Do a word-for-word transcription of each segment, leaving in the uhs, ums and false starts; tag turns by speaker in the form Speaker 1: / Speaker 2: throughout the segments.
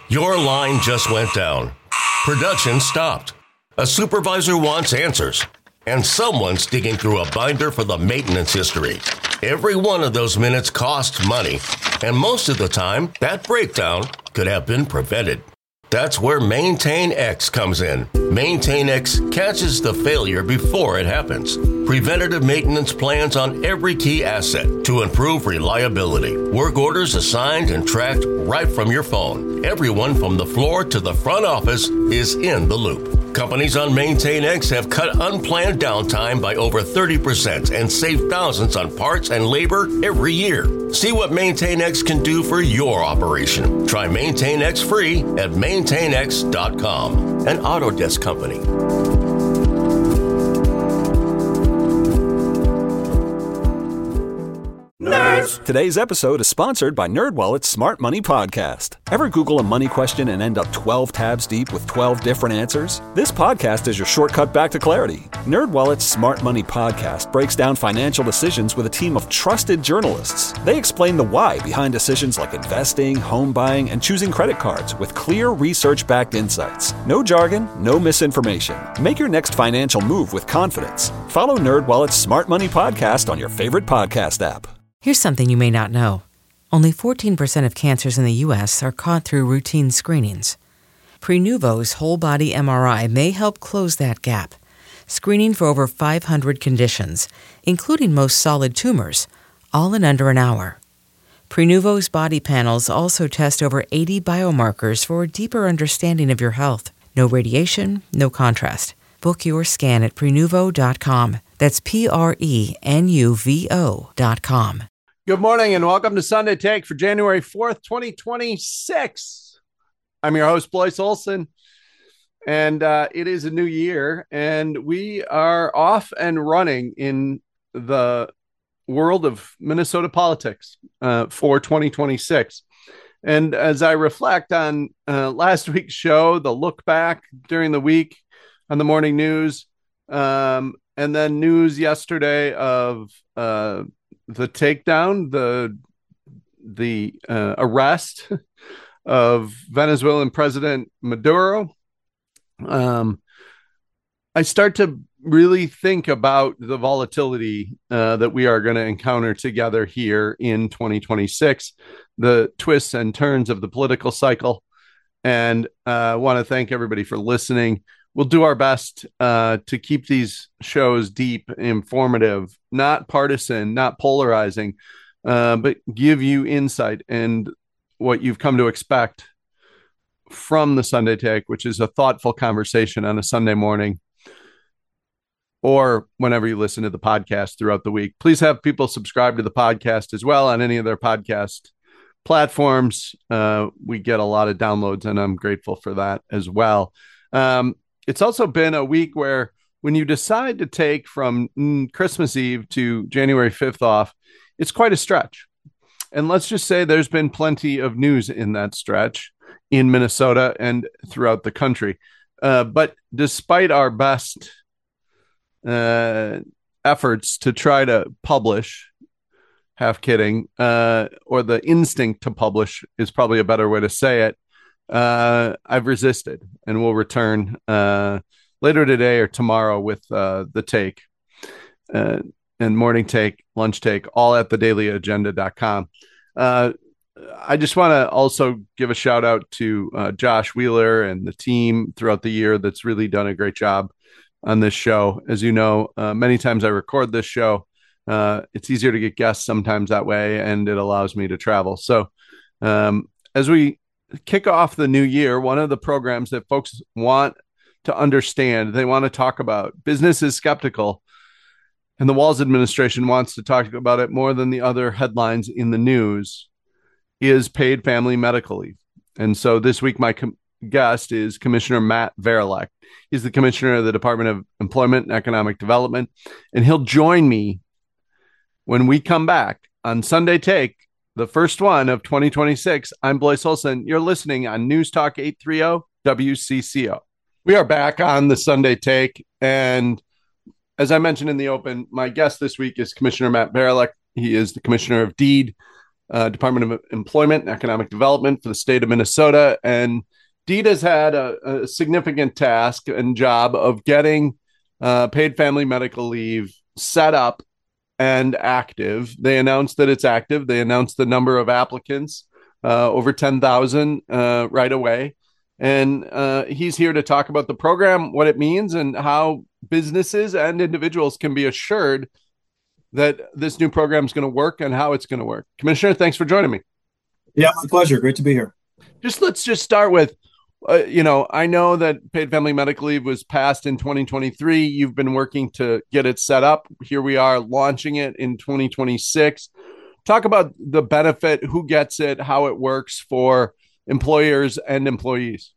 Speaker 1: Your line just went down. Production stopped. A supervisor wants answers. And someone's digging through a binder for the maintenance history. Every one of those minutes costs money. And most of the time, that breakdown could have been prevented. That's where Maintain X comes in. Maintain X catches the failure before it happens. Preventative maintenance plans on every key asset to improve reliability. Work orders assigned and tracked right from your phone. Everyone from the floor to the front office is in the loop. Companies on Maintain X have cut unplanned downtime by over thirty percent and saved thousands on parts and labor every year. See what Maintain X can do for your operation. Try Maintain X free at maintain x dot com, an Autodesk company.
Speaker 2: Nerds. Today's episode is sponsored by NerdWallet's Smart Money Podcast. Ever Google a money question and end up twelve tabs deep with twelve different answers? This podcast is your shortcut back to clarity. NerdWallet's Smart Money Podcast breaks down financial decisions with a team of trusted journalists. They explain the why behind decisions like investing, home buying, and choosing credit cards with clear research-backed insights. No jargon, no misinformation. Make your next financial move with confidence. Follow NerdWallet's Smart Money Podcast on your favorite podcast app.
Speaker 3: Here's something you may not know. Only fourteen percent of cancers in the U S are caught through routine screenings. Prenuvo's whole-body M R I may help close that gap, screening for over five hundred conditions, including most solid tumors, all in under an hour. Prenuvo's body panels also test over eighty biomarkers for a deeper understanding of your health. No radiation, no contrast. Book your scan at prenuvo dot com. That's P R E N U V O dot com.
Speaker 4: Good morning and welcome to Sunday Take for January fourth, twenty twenty-six. I'm your host, Blois Olson, and uh, it is a new year, and we are off and running in the world of Minnesota politics uh, for twenty twenty-six. And as I reflect on uh, last week's show, the look back during the week on the morning news, um, and then news yesterday of uh, the takedown, the the uh, arrest of Venezuelan President Maduro, um, I start to really think about the volatility uh, that we are going to encounter together here in twenty twenty-six, the twists and turns of the political cycle. And I uh, want to thank everybody for listening. We'll do our best uh, to keep these shows deep, informative, not partisan, not polarizing, uh, but give you insight and what you've come to expect from the Sunday Take, which is a thoughtful conversation on a Sunday morning or whenever you listen to the podcast throughout the week. Please have people subscribe to the podcast as well on any of their podcast platforms. Uh, we get a lot of downloads, and I'm grateful for that as well. Um, It's also been a week where when you decide to take from mm, Christmas Eve to January fifth off, it's quite a stretch. And let's just say there's been plenty of news in that stretch in Minnesota and throughout the country. Uh, but despite our best uh, efforts to try to publish, half kidding, uh, or the instinct to publish is probably a better way to say it, Uh, I've resisted, and we'll return uh, later today or tomorrow with uh, the take uh, and morning take, lunch take, all at the daily agenda dot com. Uh, I just want to also give a shout out to uh, Josh Wheeler and the team throughout the year that's really done a great job on this show. As you know, uh, many times I record this show. Uh, it's easier to get guests sometimes that way, and it allows me to travel. So um, as we kick off the new year, one of the programs that folks want to understand, they want to talk about, business is skeptical, and the Walz administration wants to talk about it more than the other headlines in the news, is paid family medical leave. And so this week, my com- guest is Commissioner Matt Varilek. He's the commissioner of the Department of Employment and Economic Development, and he'll join me when we come back on Sunday Take, the first one of twenty twenty-six. I'm Blois Olson. You're listening on News Talk eight thirty W C C O. We are back on the Sunday Take. And as I mentioned in the open, my guest this week is Commissioner Matt Varilek. He is the commissioner of DEED. uh, Department of Employment and Economic Development for the state of Minnesota. And DEETA's had a, a significant task and job of getting uh, paid family medical leave set up and active. They announced that it's active. They announced the number of applicants, uh, over ten thousand uh, right away. And uh, he's here to talk about the program, what it means, and how businesses and individuals can be assured that this new program is going to work and how it's going to work. Commissioner, thanks for joining me.
Speaker 5: Yeah, my pleasure. Great to be here.
Speaker 4: Just let's just start with, uh, you know, I know that paid family medical leave was passed in twenty twenty-three. You've been working to get it set up. Here we are launching it in twenty twenty-six. Talk about the benefit, who gets it, how it works for employers and employees.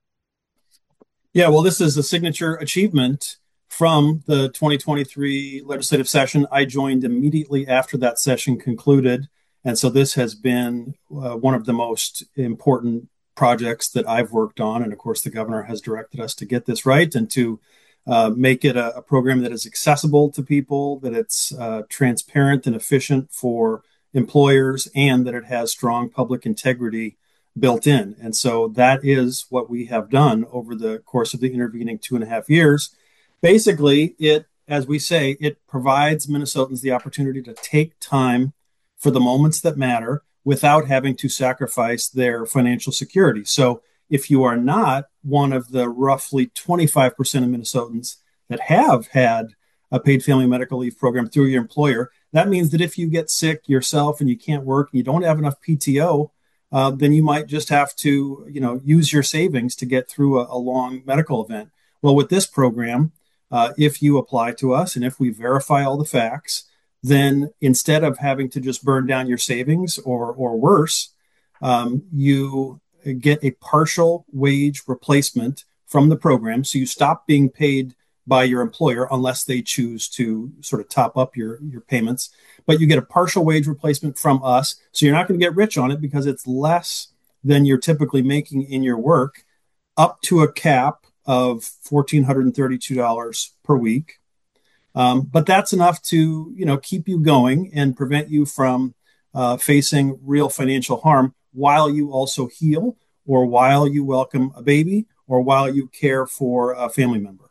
Speaker 5: Yeah, well, this is a signature achievement from the twenty twenty-three legislative session. I joined immediately after that session concluded. And so this has been uh, one of the most important projects that I've worked on. And of course, the governor has directed us to get this right and to uh, make it a, a program that is accessible to people, that it's uh, transparent and efficient for employers, and that it has strong public integrity built in. And so that is what we have done over the course of the intervening two and a half years. Basically, it, as we say, it provides Minnesotans the opportunity to take time for the moments that matter without having to sacrifice their financial security. So if you are not one of the roughly twenty-five percent of Minnesotans that have had a paid family medical leave program through your employer, that means that if you get sick yourself and you can't work and you don't have enough P T O, uh, then you might just have to, you know, use your savings to get through a, a long medical event. Well, with this program, uh, if you apply to us and if we verify all the facts, then instead of having to just burn down your savings or or worse, um, you get a partial wage replacement from the program. So you stop being paid by your employer unless they choose to sort of top up your, your payments. But you get a partial wage replacement from us. So you're not going to get rich on it because it's less than you're typically making in your work, up to a cap of one thousand four hundred thirty-two dollars per week. Um, but that's enough to, you know, keep you going and prevent you from uh, facing real financial harm while you also heal, or while you welcome a baby, or while you care for a family member.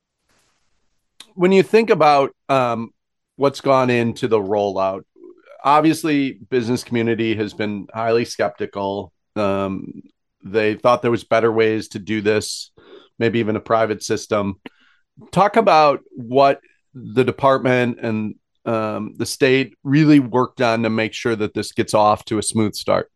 Speaker 4: When you think about um, what's gone into the rollout, obviously business community has been highly skeptical. Um, they thought there was better ways to do this, maybe even a private system. Talk about what the department and um, the state really worked on to make sure that this gets off to a smooth start.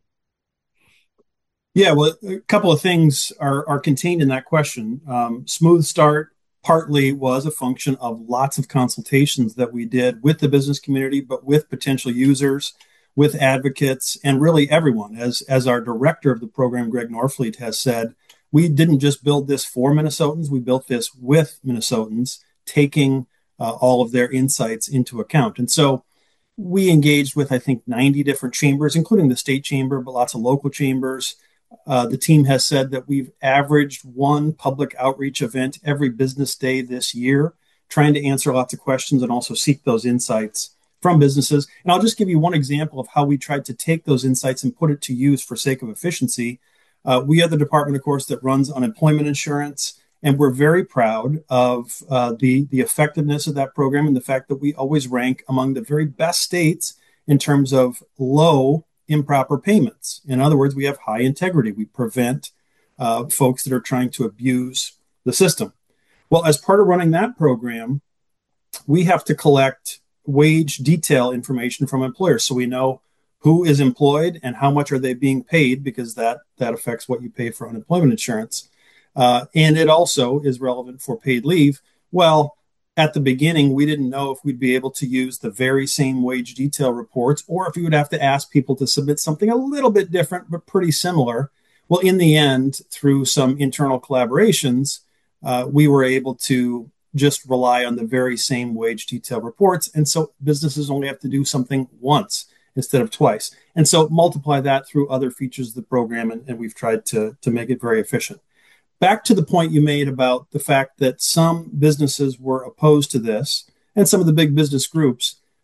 Speaker 5: Yeah, well, a couple of things are, are contained in that question. Um, smooth start partly was a function of lots of consultations that we did with the business community, but with potential users, with advocates, and really everyone. As, as our director of the program, Greg Norfleet, has said, we didn't just build this for Minnesotans, we built this with Minnesotans, taking uh, all of their insights into account. And so we engaged with, I think, ninety different chambers, including the state chamber, but lots of local chambers. Uh, the team has said that we've averaged one public outreach event every business day this year, trying to answer lots of questions and also seek those insights from businesses. And I'll just give you one example of how we tried to take those insights and put it to use for sake of efficiency. Uh, we are the department, of course, that runs unemployment insurance, and we're very proud of uh, the, the effectiveness of that program and the fact that we always rank among the very best states in terms of low improper payments. In other words, we have high integrity. We prevent uh, folks that are trying to abuse the system. Well, as part of running that program, we have to collect wage detail information from employers. So we know who is employed and how much are they being paid, because that, that affects what you pay for unemployment insurance. Uh, and it also is relevant for paid leave. Well, at the beginning, we didn't know if we'd be able to use the very same wage detail reports, or if we would have to ask people to submit something a little bit different, but pretty similar. Well, in the end, through some internal collaborations, uh, we were able to just rely on the very same wage detail reports. And so businesses only have to do something once instead of twice. And so multiply that through other features of the program, and, and we've tried to, to make it very efficient. Back to the point you made about the fact that some businesses were opposed to this, and some of the big business groups,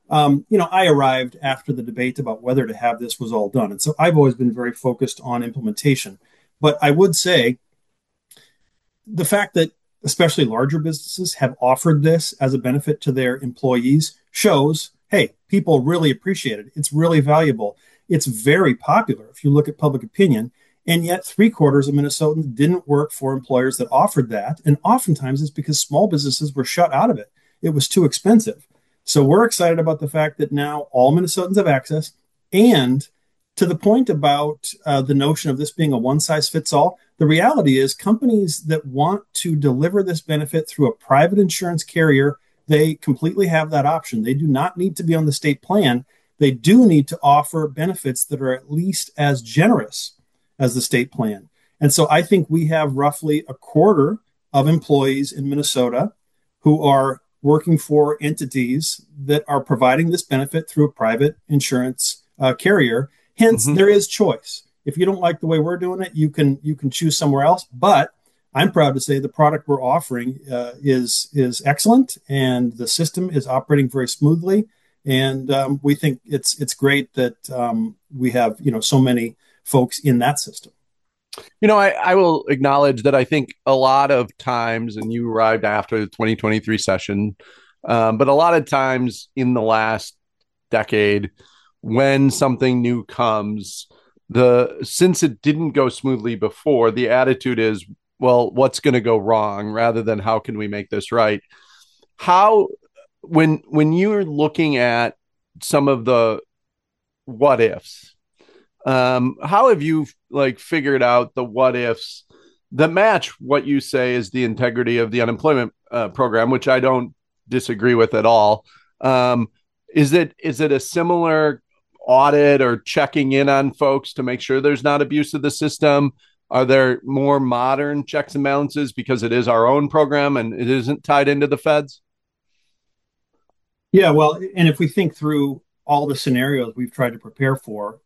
Speaker 5: Um, you know, I arrived after the debate about whether to have this was all done. And so I've always been very focused on implementation. But I would say the fact that especially larger businesses have offered this as a benefit to their employees shows, hey, people really appreciate it. It's really valuable. It's very popular if you look at public opinion. And yet three quarters of Minnesotans didn't work for employers that offered that. And oftentimes it's because small businesses were shut out of it. It was too expensive. So we're excited about the fact that now all Minnesotans have access. And to the point about uh, the notion of this being a one size fits all, the reality is companies that want to deliver this benefit through a private insurance carrier, they completely have that option. They do not need to be on the state plan. They do need to offer benefits that are at least as generous as the state plan. And so I think we have roughly a quarter of employees in Minnesota who are working for entities that are providing this benefit through a private insurance uh, carrier. Hence, mm-hmm. there is choice. If you don't like the way we're doing it, you can you can choose somewhere else. But I'm proud to say the product we're offering uh, is is excellent, and the system is operating very smoothly. And um, we think it's it's great that um, we have you know so many folks in that system.
Speaker 4: You know, I, I will acknowledge that I think a lot of times, and you arrived after the twenty twenty-three session, um, but a lot of times in the last decade, when something new comes, the since it didn't go smoothly before, the attitude is, well, what's going to go wrong rather than how can we make this right? How, when when you're looking at some of the what ifs, um, how have you like figured out the what ifs that match what you say is the integrity of the unemployment uh, program, which I don't disagree with at all? Um, is it is it a similar audit or checking in on folks to make sure there's not abuse of the system? Are there more modern checks and balances because it is our own program and it isn't tied into the feds?
Speaker 5: Yeah, well, and if we think through all the scenarios we've tried to prepare for,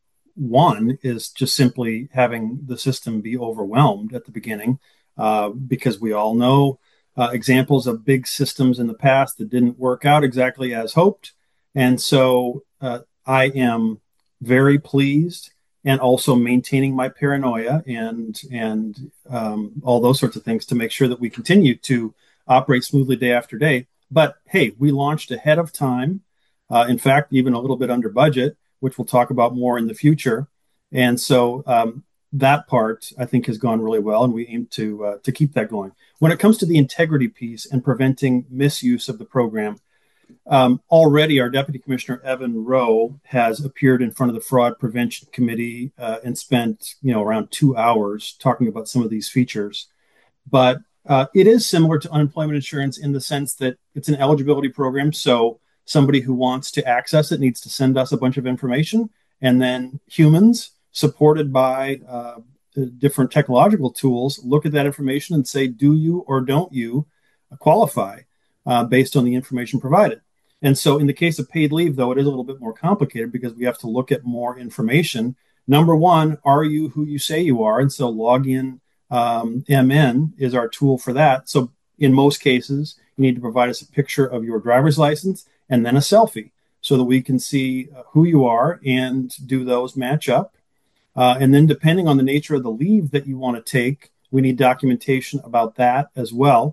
Speaker 5: one is just simply having the system be overwhelmed at the beginning, uh, because we all know uh, examples of big systems in the past that didn't work out exactly as hoped. And so uh, I am very pleased and also maintaining my paranoia and and um, all those sorts of things to make sure that we continue to operate smoothly day after day. But hey, we launched ahead of time. Uh, in fact, even a little bit under budget, which we'll talk about more in the future. And so um, that part, I think, has gone really well, and we aim to uh, to keep that going. When it comes to the integrity piece and preventing misuse of the program, um, already our Deputy Commissioner Evan Rowe has appeared in front of the Fraud Prevention Committee uh, and spent you know around two hours talking about some of these features. But uh, it is similar to unemployment insurance in the sense that it's an eligibility program. So somebody who wants to access it needs to send us a bunch of information, and then humans supported by uh, different technological tools look at that information and say, do you or don't you qualify uh, based on the information provided? And so in the case of paid leave, though, it is a little bit more complicated because we have to look at more information. Number one, are you who you say you are? And so Login um, M N is our tool for that. So in most cases, you need to provide us a picture of your driver's license and then a selfie so that we can see who you are and do those match up. Uh, and then depending on the nature of the leave that you want to take, we need documentation about that as well.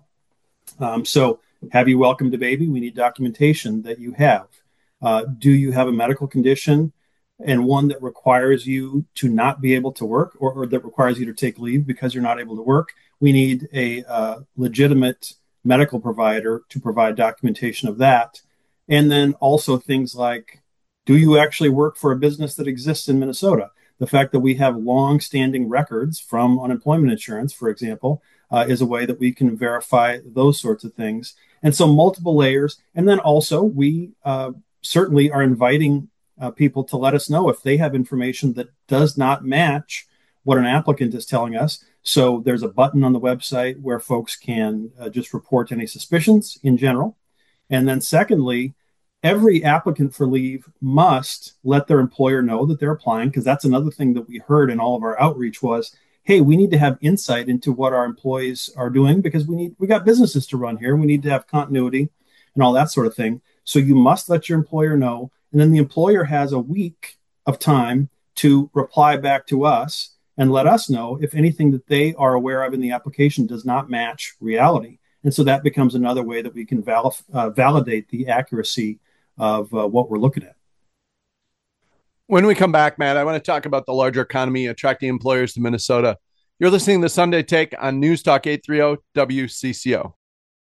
Speaker 5: Um, so have you welcomed a baby? We need documentation that you have. Uh, do you have a medical condition and one that requires you to not be able to work, or, or that requires you to take leave because you're not able to work? We need a uh, legitimate medical provider to provide documentation of that. And then also things like, do you actually work for a business that exists in Minnesota? The fact that we have long-standing records from unemployment insurance, for example, uh, is a way that we can verify those sorts of things. And so multiple layers. And then also we uh, certainly are inviting uh, people to let us know if they have information that does not match what an applicant is telling us. So there's a button on the website where folks can uh, just report any suspicions in general. And then secondly, every applicant for leave must let their employer know that they're applying, because that's another thing that we heard in all of our outreach was, hey, we need to have insight into what our employees are doing because we need we got businesses to run here. We need to have continuity and all that sort of thing. So you must let your employer know. And then the employer has a week of time to reply back to us and let us know if anything that they are aware of in the application does not match reality. And so that becomes another way that we can val- uh, validate the accuracy of uh, what we're looking at.
Speaker 4: When we come back, Matt, I want to talk about the larger economy attracting employers to Minnesota. You're listening to Sunday Take on News Talk eight thirty W C C O.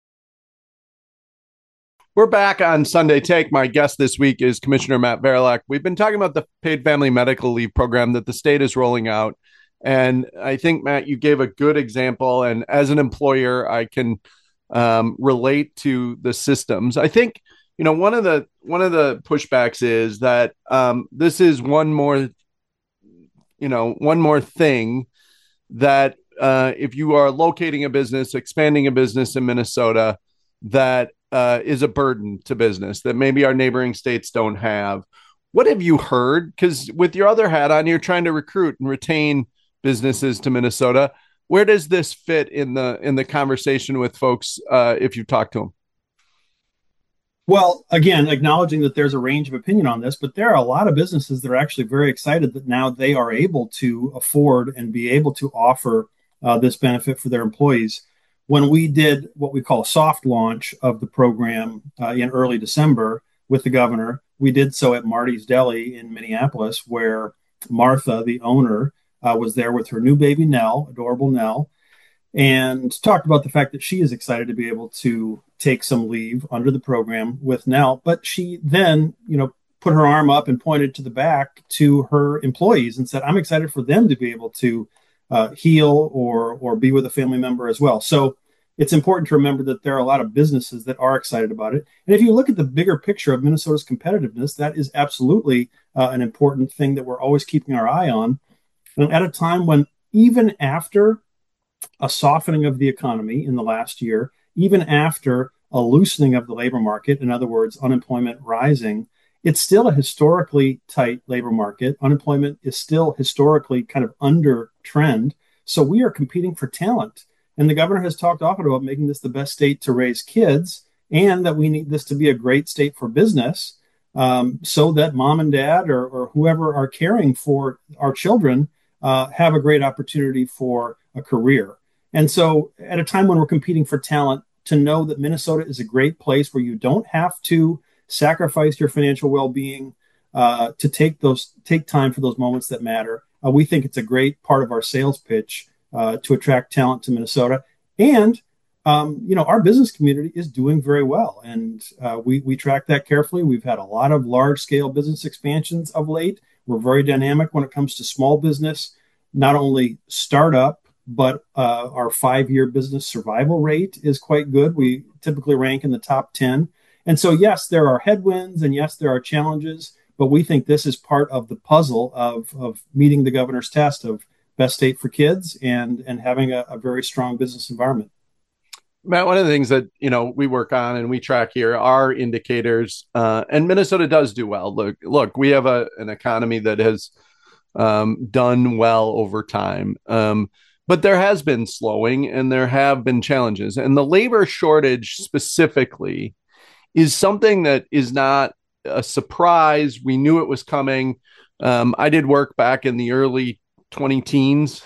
Speaker 4: We're back on Sunday Take. My guest this week is Commissioner Matt Varilek. We've been talking about the paid family medical leave program that the state is rolling out. And I think, Matt, you gave a good example. And as an employer, I can um, relate to the systems. I think, you know, one of the one of the pushbacks is that um, this is one more, you know, one more thing that uh, if you are locating a business, expanding a business in Minnesota, that uh, is a burden to business that maybe our neighboring states don't have. What have you heard? Because with your other hat on, you're trying to recruit and retain businesses to Minnesota. Where does this fit in the in the conversation with folks uh, if you talk to them?
Speaker 5: Well, again, acknowledging that there's a range of opinion on this, but there are a lot of businesses that are actually very excited that now they are able to afford and be able to offer uh, this benefit for their employees. When we did what we call a soft launch of the program uh, in early December with the governor, we did so at Marty's Deli in Minneapolis, where Martha, the owner, uh, was there with her new baby, Nell, adorable Nell, and talked about the fact that she is excited to be able to take some leave under the program with Nell. But she then, you know, put her arm up and pointed to the back to her employees and said, I'm excited for them to be able to uh, heal or or be with a family member as well. So it's important to remember that there are a lot of businesses that are excited about it. And if you look at the bigger picture of Minnesota's competitiveness, that is absolutely uh, an important thing that we're always keeping our eye on. And at a time when even after a softening of the economy in the last year, even after a loosening of the labor market, in other words, unemployment rising, it's still a historically tight labor market. Unemployment is still historically kind of under trend. So we are competing for talent. And the governor has talked often about making this the best state to raise kids and that we need this to be a great state for business um, so that mom and dad or, or whoever are caring for our children uh, have a great opportunity for a career. And so at a time when we're competing for talent, to know that Minnesota is a great place where you don't have to sacrifice your financial well-being uh, to take those take time for those moments that matter. Uh, we think it's a great part of our sales pitch uh, to attract talent to Minnesota. And, um, you know, our business community is doing very well. And uh, we, we track that carefully. We've had a lot of large-scale business expansions of late. We're very dynamic when it comes to small business, not only startup, but uh, our five-year business survival rate is quite good. We typically rank in the top ten. And so, yes, there are headwinds and yes, there are challenges, but we think this is part of the puzzle of, of meeting the governor's test of best state for kids and, and having a, a very strong business environment.
Speaker 4: Matt, one of the things that, you know, we work on and we track here are indicators, uh, and Minnesota does do well. Look, look, we have a, an economy that has um, done well over time. Um, But there has been slowing and there have been challenges. And the labor shortage specifically is something that is not a surprise. We knew it was coming. Um, I did work back in the early twenty teens,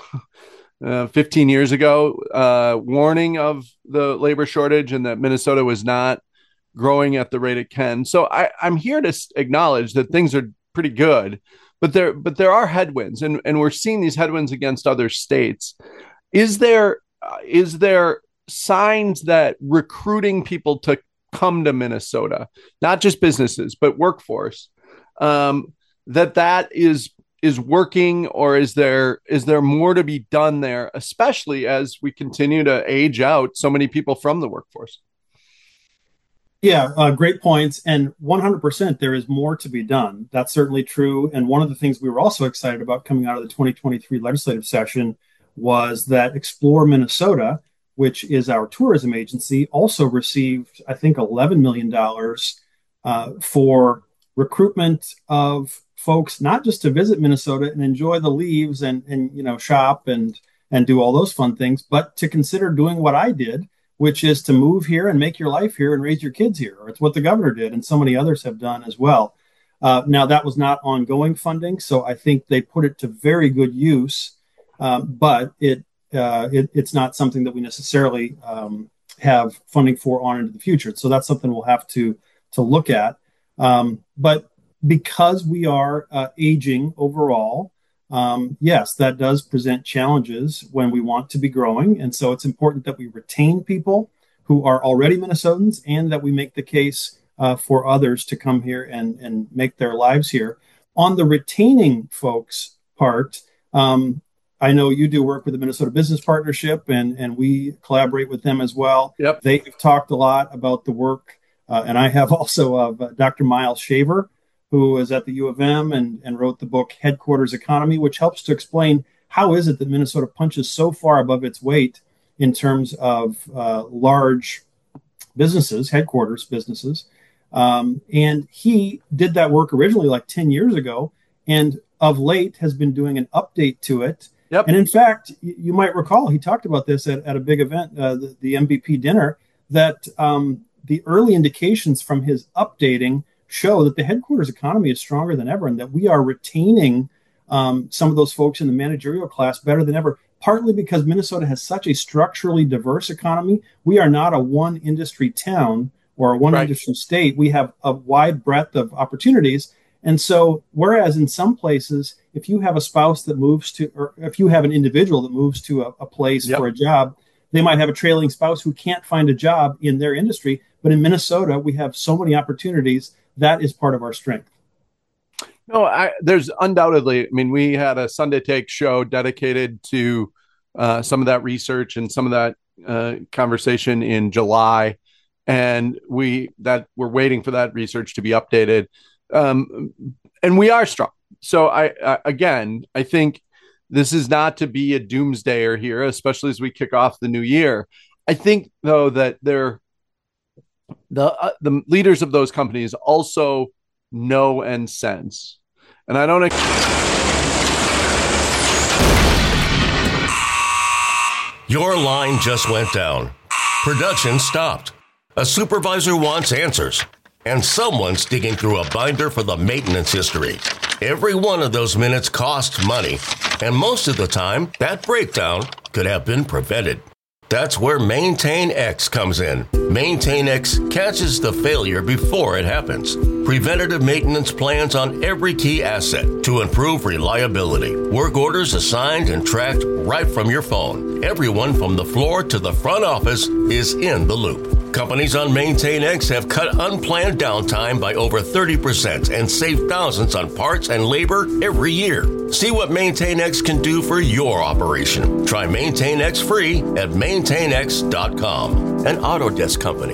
Speaker 4: uh, fifteen years ago, uh, warning of the labor shortage and that Minnesota was not growing at the rate it can. So I, I'm here to acknowledge that things are pretty good. But there, but there are headwinds, and, and we're seeing these headwinds against other states. Is there, uh, is there signs that recruiting people to come to Minnesota, not just businesses but workforce, um, that that is is working, or is there is there more to be done there, especially as we continue to age out so many people from the workforce?
Speaker 5: Yeah, uh, great points. And one hundred percent, there is more to be done. That's certainly true. And one of the things we were also excited about coming out of the twenty twenty-three legislative session was that Explore Minnesota, which is our tourism agency, also received, I think, eleven million dollars uh, for recruitment of folks, not just to visit Minnesota and enjoy the leaves and, and you know, shop and, and do all those fun things, but to consider doing what I did, which is to move here and make your life here and raise your kids here. Or it's what the governor did, and so many others have done as well. Uh, now, that was not ongoing funding, so I think they put it to very good use, um, but it, uh, it it's not something that we necessarily um, have funding for on into the future. So that's something we'll have to to look at. Um, but because we are uh, aging overall, um, yes, that does present challenges when we want to be growing. And so it's important that we retain people who are already Minnesotans and that we make the case uh, for others to come here and, and make their lives here. On the retaining folks part, um, I know you do work with the Minnesota Business Partnership, and, and we collaborate with them as well.
Speaker 4: Yep.
Speaker 5: They've talked a lot about the work, uh, and I have also of uh, Doctor Miles Shaver, who is at the U of M and, and wrote the book Headquarters Economy, which helps to explain how is it that Minnesota punches so far above its weight in terms of uh, large businesses, headquarters businesses. Um, and he did that work originally like ten years ago, and of late has been doing an update to it.
Speaker 4: Yep.
Speaker 5: And in fact, you might recall, he talked about this at, at a big event, uh, the, the M V P dinner, that um, the early indications from his updating show that the headquarters economy is stronger than ever, and that we are retaining um, some of those folks in the managerial class better than ever, partly because Minnesota has such a structurally diverse economy. We are not a one industry town or a one right. industry state. We have a wide breadth of opportunities. And so, whereas in some places, if you have a spouse that moves to, or if you have an individual that moves to a, a place yep. for a job, they might have a trailing spouse who can't find a job in their industry. But in Minnesota, we have so many opportunities. That is part of our strength.
Speaker 4: No, I, there's undoubtedly, I mean, we had a Sunday Take show dedicated to uh, some of that research and some of that uh, conversation in July. And we that we're waiting for that research to be updated. Um, and we are strong. So I, I, again, I think this is not to be a doomsdayer here, especially as we kick off the new year. I think, though, that they're the uh, the leaders of those companies also know and sense. And I don't. Ex-
Speaker 1: Your line just went down. Production stopped. A supervisor wants answers, and someone's digging through a binder for the maintenance history. Every one of those minutes costs money, and most of the time, that breakdown could have been prevented. That's where MaintainX comes in. MaintainX catches the failure before it happens. Preventative maintenance plans on every key asset to improve reliability. Work orders assigned and tracked right from your phone. Everyone from the floor to the front office is in the loop. Companies on MaintainX have cut unplanned downtime by over thirty percent and saved thousands on parts and labor every year. See what MaintainX can do for your operation. Try MaintainX free at maintain x dot com, an Autodesk company.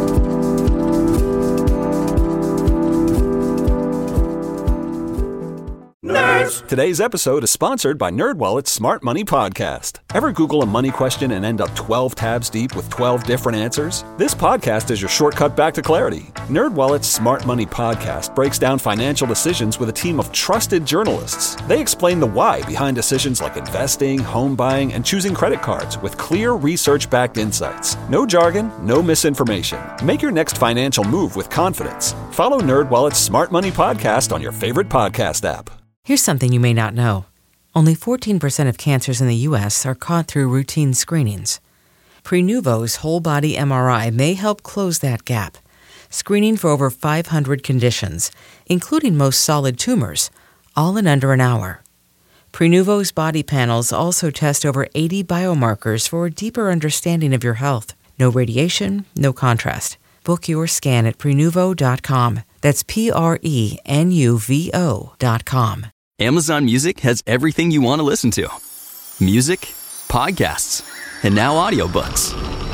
Speaker 2: Nerds. Today's episode is sponsored by NerdWallet's Smart Money Podcast. Ever Google a money question and end up twelve tabs deep with twelve different answers? This podcast is your shortcut back to clarity. NerdWallet's Smart Money Podcast breaks down financial decisions with a team of trusted journalists. They explain the why behind decisions like investing, home buying, and choosing credit cards with clear research-backed insights. No jargon, no misinformation. Make your next financial move with confidence. Follow NerdWallet's Smart Money Podcast on your favorite podcast app.
Speaker 3: Here's something you may not know. Only fourteen percent of cancers in the U S are caught through routine screenings. Prenuvo's whole-body M R I may help close that gap, screening for over five hundred conditions, including most solid tumors, all in under an hour. Prenuvo's body panels also test over eighty biomarkers for a deeper understanding of your health. No radiation, no contrast. Book your scan at prenuvo dot com. That's P R E N U V O dot com.
Speaker 6: Amazon Music has everything you want to listen to. Music, podcasts, and now audiobooks.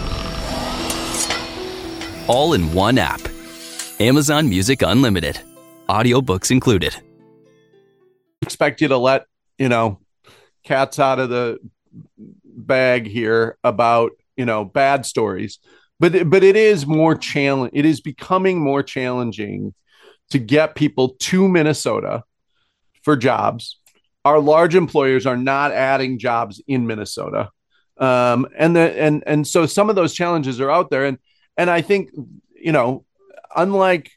Speaker 6: All in one app. Amazon Music Unlimited. Audiobooks included.
Speaker 4: Expect you to let, you know, cats out of the bag here about, you know, bad stories. But but it is more challenge. It is becoming more challenging to get people to Minnesota for jobs. Our large employers are not adding jobs in Minnesota. Um, and the and and so some of those challenges are out there, and and I think, you know, unlike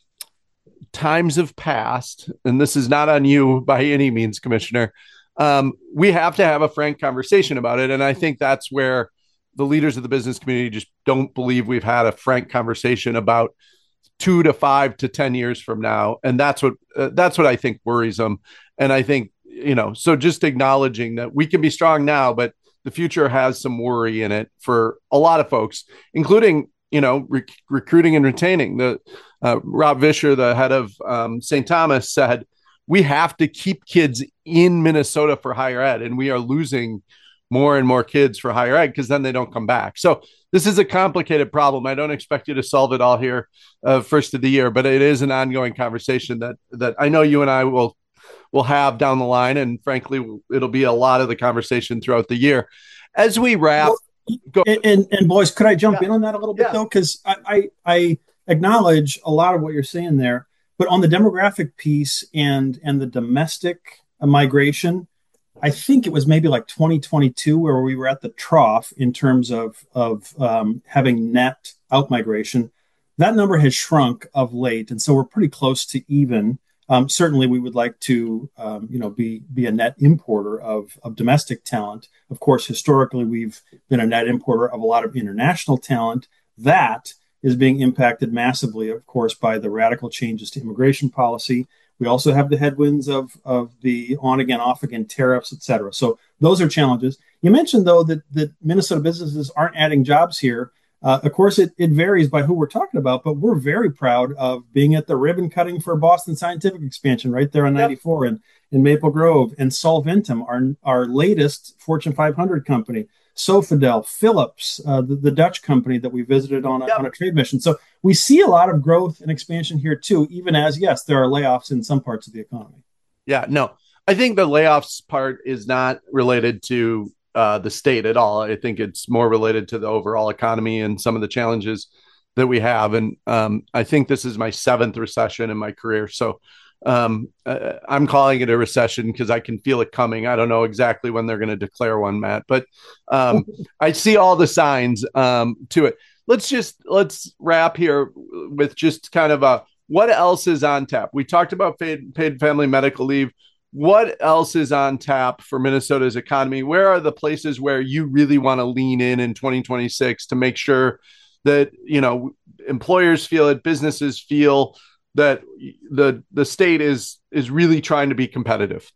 Speaker 4: times have passed, and this is not on you by any means, Commissioner, um, we have to have a frank conversation about it. And I think that's where the leaders of the business community just don't believe we've had a frank conversation about two to five to ten years from now. And that's what uh, that's what I think worries them. And I think, you know, so just acknowledging that we can be strong now, but the future has some worry in it for a lot of folks, including, you know, rec- recruiting and retaining. The uh, Rob Vischer, the head of um, Saint Thomas, said we have to keep kids in Minnesota for higher ed, and we are losing more and more kids for higher ed because then they don't come back. So this is a complicated problem. I don't expect you to solve it all here uh, first of the year, but it is an ongoing conversation that that I know you and I will will have down the line, and frankly, it'll be a lot of the conversation throughout the year. As we wrap,
Speaker 5: well, go- and, and and boys, could I jump yeah. in on that a little bit yeah. though? Because I, I I acknowledge a lot of what you're saying there, but on the demographic piece and and the domestic migration, I think it was maybe like twenty twenty-two where we were at the trough in terms of of um, having net out migration. That number has shrunk of late, and so we're pretty close to even. Um, certainly, we would like to, um, you know, be be a net importer of of domestic talent. Of course, historically, we've been a net importer of a lot of international talent. That is being impacted massively, of course, by the radical changes to immigration policy. We also have the headwinds of of the on again, off again tariffs, et cetera. So those are challenges. You mentioned, though, that that Minnesota businesses aren't adding jobs here. Uh, of course, it, it varies by who we're talking about, but we're very proud of being at the ribbon cutting for Boston Scientific expansion right there on yep. ninety-four in, in Maple Grove, and Solventum, our, our latest Fortune five hundred company, Sofidel, Philips, uh, the, the Dutch company that we visited on a, yep. on a trade mission. So we see a lot of growth and expansion here too, even as, yes, there are layoffs in some parts of the economy.
Speaker 4: Yeah, no, I think the layoffs part is not related to Uh, the state at all. I think it's more related to the overall economy and some of the challenges that we have. And um, I think this is my seventh recession in my career. So um, uh, I'm calling it a recession because I can feel it coming. I don't know exactly when they're going to declare one, Matt, but um, I see all the signs um, to it. Let's just, let's wrap here with just kind of a, what else is on tap? We talked about paid, paid family medical leave. What else is on tap for Minnesota's economy? Where are the places where you really want to lean in in twenty twenty-six to make sure that, you know, employers feel it, businesses feel that the the state is is really trying to be competitive?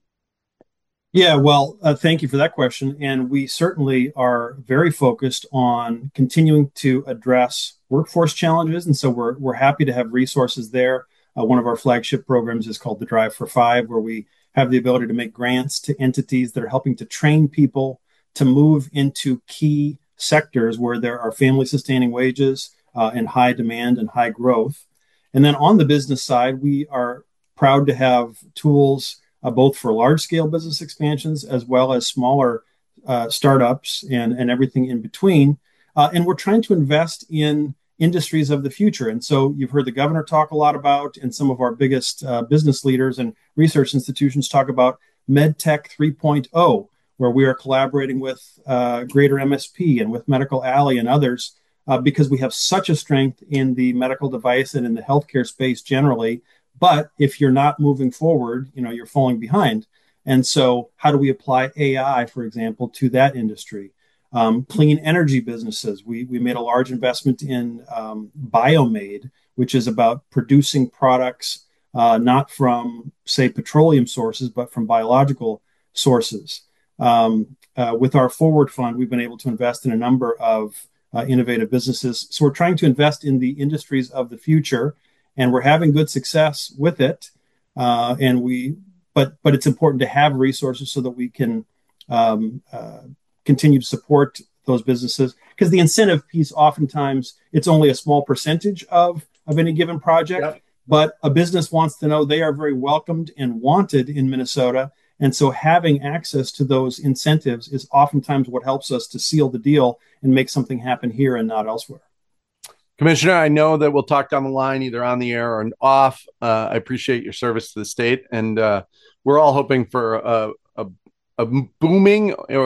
Speaker 5: Yeah, well, uh, thank you for that question. And we certainly are very focused on continuing to address workforce challenges. And so we're we're happy to have resources there. Uh, one of our flagship programs is called the Drive for Five, where we have the ability to make grants to entities that are helping to train people to move into key sectors where there are family-sustaining wages uh, and high demand and high growth. And then on the business side, we are proud to have tools uh, both for large-scale business expansions as well as smaller uh, startups and, and everything in between. Uh, and we're trying to invest in industries of the future. And so you've heard the governor talk a lot about, and some of our biggest uh, business leaders and research institutions talk about MedTech three point oh, where we are collaborating with uh, Greater M S P and with Medical Alley and others, uh, because we have such a strength in the medical device and in the healthcare space generally. But if you're not moving forward, you know, you're falling behind. And so how do we apply A I, for example, to that industry? Um, clean energy businesses. We we made a large investment in um, Biomade, which is about producing products uh, not from, say, petroleum sources, but from biological sources. Um, uh, with our Forward Fund, we've been able to invest in a number of uh, innovative businesses. So we're trying to invest in the industries of the future, and we're having good success with it. Uh, and we, but but it's important to have resources so that we can um, uh, continue to support those businesses, because the incentive piece, oftentimes it's only a small percentage of, of any given project, yep. But a business wants to know they are very welcomed and wanted in Minnesota. And so having access to those incentives is oftentimes what helps us to seal the deal and make something happen here and not elsewhere.
Speaker 4: Commissioner, I know that we'll talk down the line, either on the air or off. Uh, I appreciate your service to the state. And uh, we're all hoping for a, a, a booming or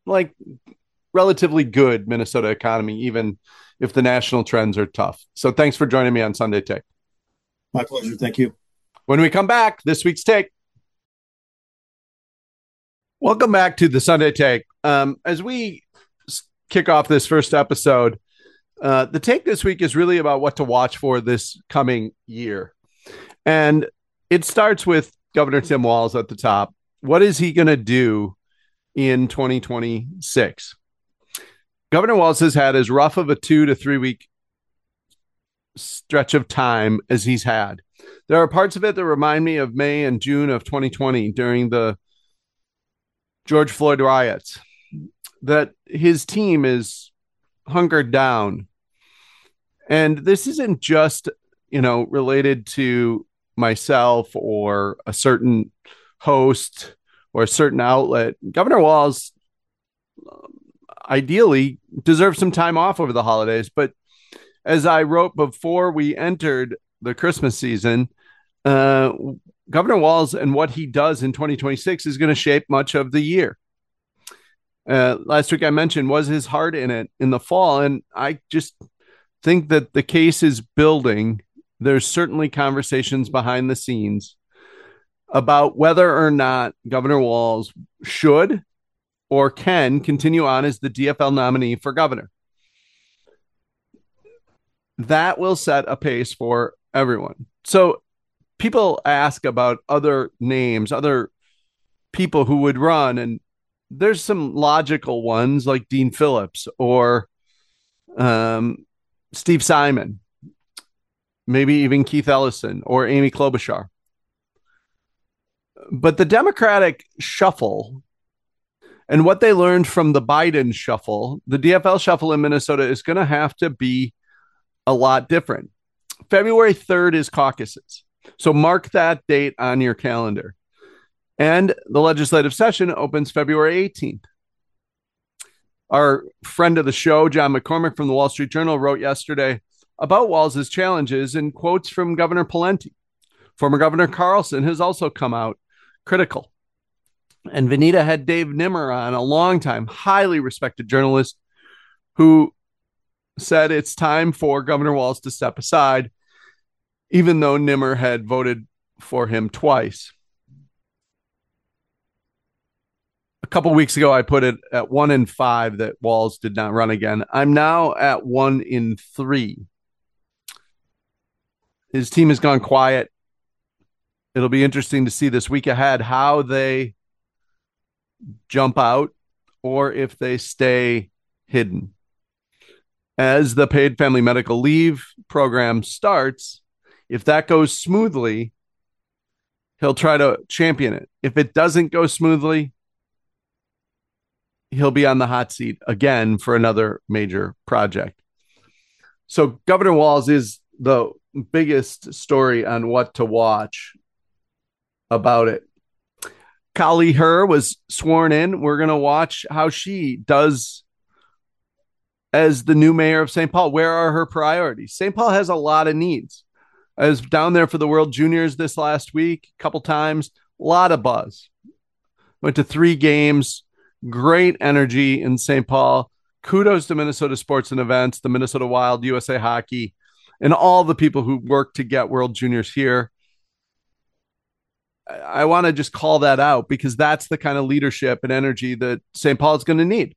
Speaker 4: like relatively good Minnesota economy, even if the national trends are tough. So thanks for joining me on Sunday Take.
Speaker 5: My pleasure. Thank you.
Speaker 4: When we come back, this week's take. Welcome back to the Sunday Take. Um, as we kick off this first episode, uh, the take this week is really about what to watch for this coming year. And it starts with Governor Tim Walz at the top. What is he going to do in twenty twenty-six? Governor Walz has had as rough of a two to three week stretch of time as he's had. There are parts of it that remind me of May and June of twenty twenty during the George Floyd riots, that his team is hunkered down. And this isn't just, you know, related to myself or a certain host or a certain outlet. Governor Walz ideally deserves some time off over the holidays. But as I wrote before we entered the Christmas season, uh, Governor Walz and what he does in twenty twenty-six is going to shape much of the year. Uh, last week I mentioned, was his heart in it in the fall? And I just think that the case is building. There's certainly conversations behind the scenes about whether or not Governor Walz should or can continue on as the D F L nominee for governor. That will set a pace for everyone. So people ask about other names, other people who would run, and there's some logical ones like Dean Phillips or um, Steve Simon, maybe even Keith Ellison or Amy Klobuchar. But the Democratic shuffle and what they learned from the Biden shuffle, the D F L shuffle in Minnesota is going to have to be a lot different. February third is caucuses. So mark that date on your calendar. And the legislative session opens February eighteenth. Our friend of the show, John McCormick from the Wall Street Journal, wrote yesterday about Walz's challenges and quotes from Governor Pawlenty. Former Governor Carlson has also come out critical. And Vanita had Dave Nimmer on, a longtime, highly respected journalist, who said it's time for Governor Walz to step aside, even though Nimmer had voted for him twice. A couple weeks ago, I put it at one in five that Walz did not run again. I'm now at one in three. His team has gone quiet. It'll be interesting to see this week ahead how they jump out or if they stay hidden. As the paid family medical leave program starts, if that goes smoothly, he'll try to champion it. If it doesn't go smoothly, he'll be on the hot seat again for another major project. So Governor Walz is the biggest story on what to watch about it. Kali Herr was sworn in. We're going to watch how she does as the new mayor of Saint Paul. Where are her priorities? Saint Paul has a lot of needs. I was down there for the World Juniors this last week, a couple times, a lot of buzz. Went to three games, great energy in Saint Paul. Kudos to Minnesota Sports and Events, the Minnesota Wild, U S A Hockey, and all the people who worked to get World Juniors here. I want to just call that out because that's the kind of leadership and energy that Saint Paul is going to need.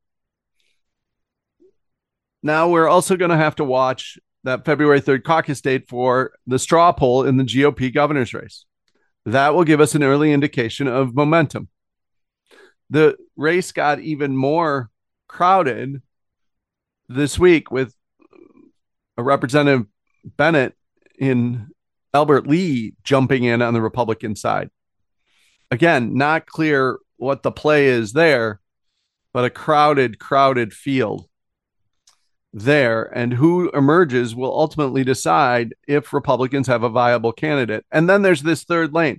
Speaker 4: Now we're also going to have to watch that February third caucus date for the straw poll in the G O P governor's race. That will give us an early indication of momentum. The race got even more crowded this week with a Representative Bennett in Albert Lee jumping in on the Republican side. Again, not clear what the play is there, but a crowded, crowded field there. And who emerges will ultimately decide if Republicans have a viable candidate. And then there's this third lane.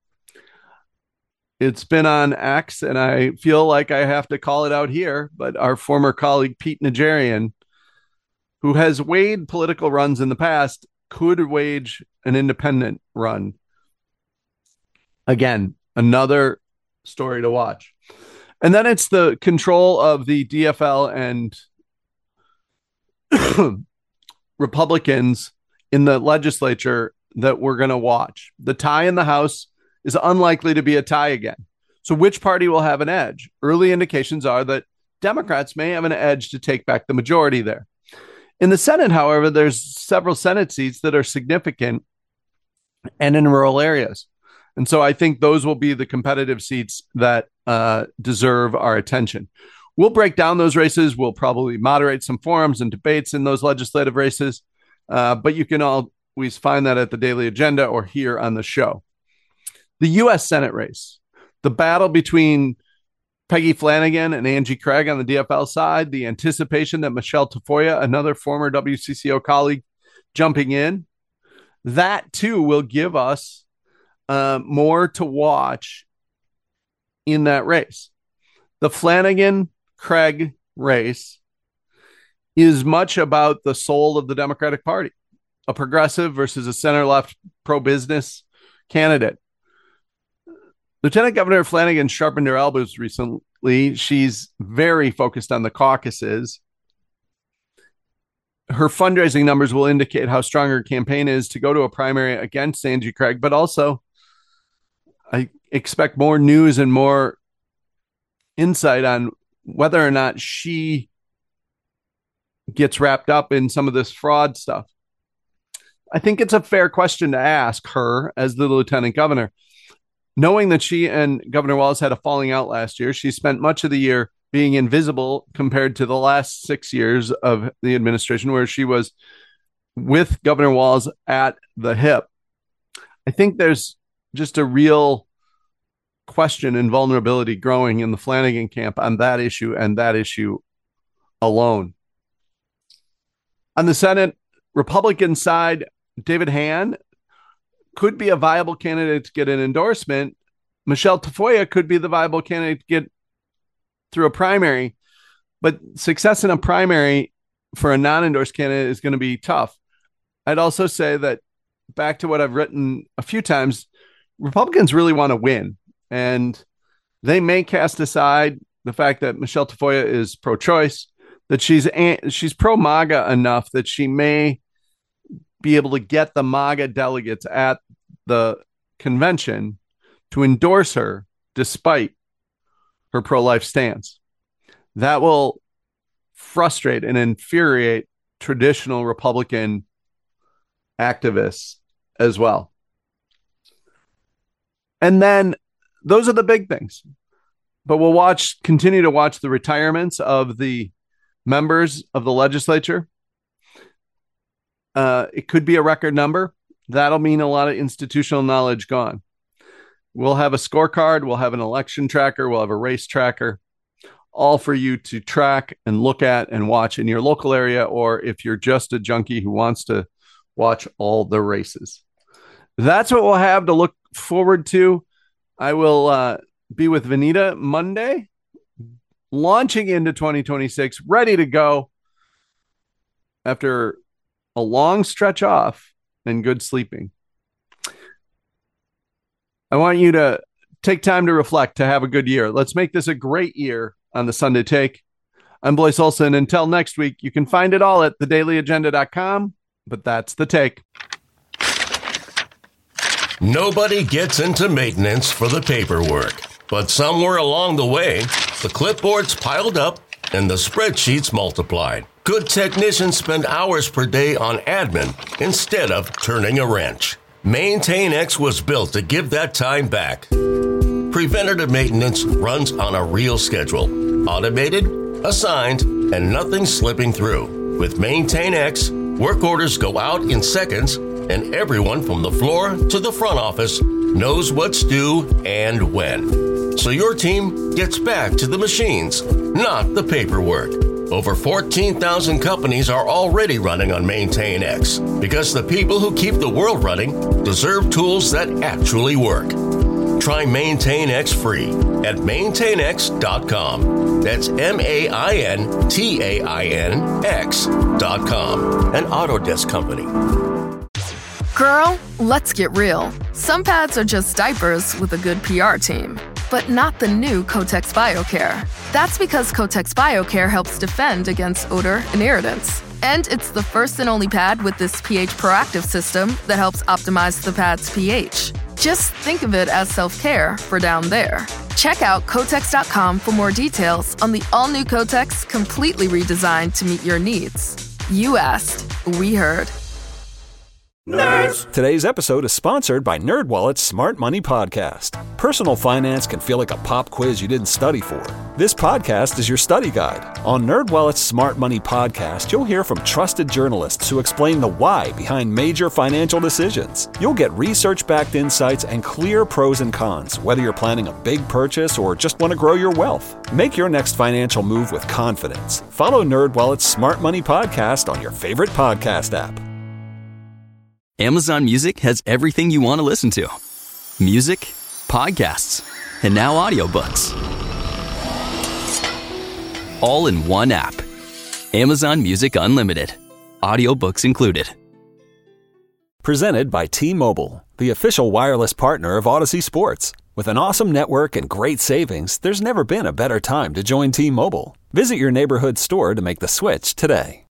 Speaker 4: It's been on X, and I feel like I have to call it out here, but our former colleague, Pete Najarian, who has weighed political runs in the past, could wage an independent run. Again, another story to watch. And then it's the control of the D F L and Republicans in the legislature that we're going to watch. The tie in the House is unlikely to be a tie again. So which party will have an edge? Early indications are that Democrats may have an edge to take back the majority there. In the Senate, however, there's several Senate seats that are significant and in rural areas. And so I think those will be the competitive seats that uh, deserve our attention. We'll break down those races. We'll probably moderate some forums and debates in those legislative races. Uh, but you can always find that at the Daily Agenda or here on the show. The U S Senate race, the battle between Peggy Flanagan and Angie Craig on the D F L side, the anticipation that Michelle Tafoya, another former W C C O colleague, jumping in, that too will give us uh, more to watch in that race. The Flanagan-Craig race is much about the soul of the Democratic Party, a progressive versus a center-left pro-business candidate. Lieutenant Governor Flanagan sharpened her elbows recently. She's very focused on the caucuses. Her fundraising numbers will indicate how strong her campaign is to go to a primary against Angie Craig, but also I expect more news and more insight on whether or not she gets wrapped up in some of this fraud stuff. I think it's a fair question to ask her as the lieutenant governor. Knowing that she and Governor Walz had a falling out last year, she spent much of the year being invisible compared to the last six years of the administration, where she was with Governor Walz at the hip. I think there's just a real question and vulnerability growing in the Flanagan camp on that issue and that issue alone. On the Senate Republican side, David Hand could be a viable candidate to get an endorsement. Michelle Tafoya could be the viable candidate to get through a primary, but success in a primary for a non-endorsed candidate is going to be tough. I'd also say that, back to what I've written a few times, Republicans really want to win, and they may cast aside the fact that Michelle Tafoya is pro-choice, that she's she's pro-MAGA enough that she may be able to get the MAGA delegates at the convention to endorse her despite her pro-life stance. That will frustrate and infuriate traditional Republican activists as well. And then those are the big things. But we'll watch, continue to watch the retirements of the members of the legislature. Uh, it could be a record number. That'll mean a lot of institutional knowledge gone. We'll have a scorecard. We'll have an election tracker. We'll have a race tracker, all for you to track and look at and watch in your local area, or if you're just a junkie who wants to watch all the races. That's what we'll have to look forward to. I will uh, be with Vanita Monday, launching into twenty twenty-six, ready to go after a long stretch off and good sleeping. I want you to take time to reflect, to have a good year. Let's make this a great year on the Sunday Take. I'm Blaise Olson. Until next week, you can find it all at the daily agenda dot com, but that's the take.
Speaker 1: Nobody gets into maintenance for the paperwork, but somewhere along the way, the clipboards piled up and the spreadsheets multiplied. Good technicians spend hours per day on admin instead of turning a wrench. MaintainX was built to give that time back. Preventative maintenance runs on a real schedule. Automated, assigned, and nothing slipping through. With MaintainX, work orders go out in seconds, and everyone from the floor to the front office knows what's due and when. So your team gets back to the machines, not the paperwork. Over fourteen thousand companies are already running on MaintainX because the people who keep the world running deserve tools that actually work. Try MaintainX free at maintain x dot com. That's M A I N T A I N X dot com. An Autodesk company.
Speaker 7: Girl, let's get real. Some pads are just diapers with a good P R team. but not the new Kotex BioCare. That's because Kotex BioCare helps defend against odor and irritants. And it's the first and only pad with this pH proactive system that helps optimize the pad's pH. Just think of it as self-care for down there. Check out Kotex dot com for more details on the all-new Kotex, completely redesigned to meet your needs. You asked, we heard.
Speaker 2: Nerds! Today's episode is sponsored by NerdWallet's Smart Money Podcast. Personal finance can feel like a pop quiz you didn't study for. This podcast is your study guide. On NerdWallet's Smart Money Podcast, you'll hear from trusted journalists who explain the why behind major financial decisions. You'll get research-backed insights and clear pros and cons, whether you're planning a big purchase or just want to grow your wealth. Make your next financial move with confidence. Follow NerdWallet's Smart Money Podcast on your favorite podcast app.
Speaker 6: Amazon Music has everything you want to listen to. Music, podcasts, and now audiobooks. All in one app. Amazon Music Unlimited. Audiobooks included.
Speaker 2: Presented by T-Mobile, the official wireless partner of Odyssey Sports. With an awesome network and great savings, there's never been a better time to join T-Mobile. Visit your neighborhood store to make the switch today.